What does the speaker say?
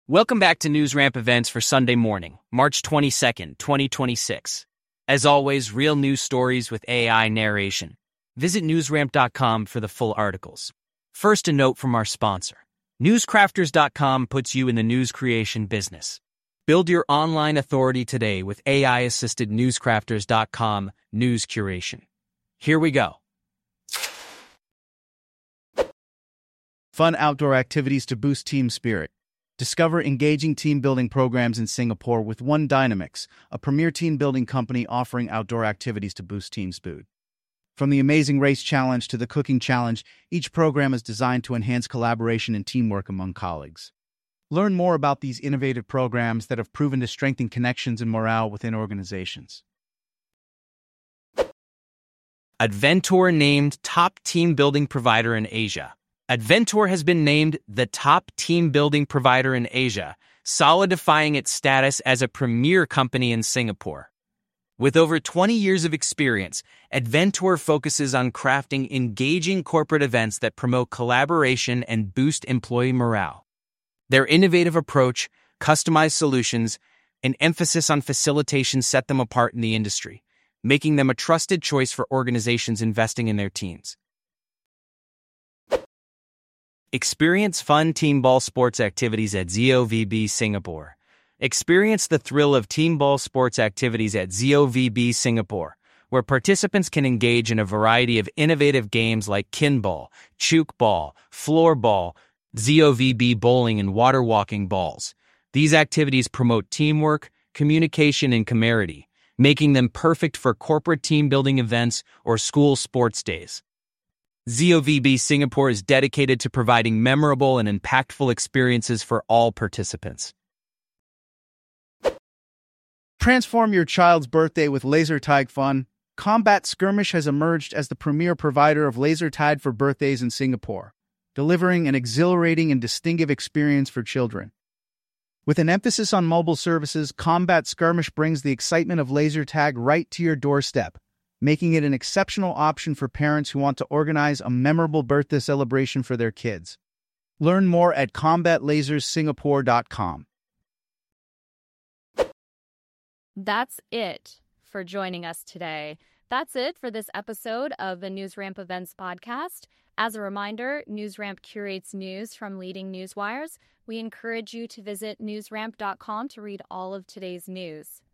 Welcome back to NewsRamp Events for Sunday morning, March 22nd, 2026. As always, real news stories with AI narration. Visit newsramp.com for the full articles. First, a note from our sponsor. Newscrafters.com puts you in the news creation business. Build your online authority today with AI-assisted newscrafters.com news curation. Here we go. Fun outdoor activities to boost team spirit. Discover engaging team-building programs in Singapore with One Dynamics, a premier team-building company offering outdoor activities to boost team spirit. From the Amazing Race Challenge to the Cooking Challenge, each program is designed to enhance collaboration and teamwork among colleagues. Learn more about these innovative programs that have proven to strengthen connections and morale within organizations. Adventure named top team-building provider in Asia. Adventure has been named the top team-building provider in Asia, solidifying its status as a premier company in Singapore. With over 20 years of experience, Adventure focuses on crafting engaging corporate events that promote collaboration and boost employee morale. Their innovative approach, customized solutions, and emphasis on facilitation set them apart in the industry, making them a trusted choice for organizations investing in their teams. Experience fun team ball sports activities at ZOVB Singapore. Experience the thrill of team ball sports activities at ZOVB Singapore, where participants can engage in a variety of innovative games like kinball, chook ball, floor ball, ZOVB bowling, and water walking balls. These activities promote teamwork, communication, and camaraderie, making them perfect for corporate team-building events or school sports days. ZOVB Singapore is dedicated to providing memorable and impactful experiences for all participants. Transform your child's birthday with laser tag fun. Combat Skirmish has emerged as the premier provider of laser tag for birthdays in Singapore, delivering an exhilarating and distinctive experience for children. With an emphasis on mobile services, Combat Skirmish brings the excitement of laser tag right to your doorstep, making it an exceptional option for parents who want to organize a memorable birthday celebration for their kids. Learn more at combatlasersingapore.com. That's it for joining us today. That's it for this episode of the NewsRamp Events podcast. As a reminder, NewsRamp curates news from leading newswires. We encourage you to visit newsramp.com to read all of today's news.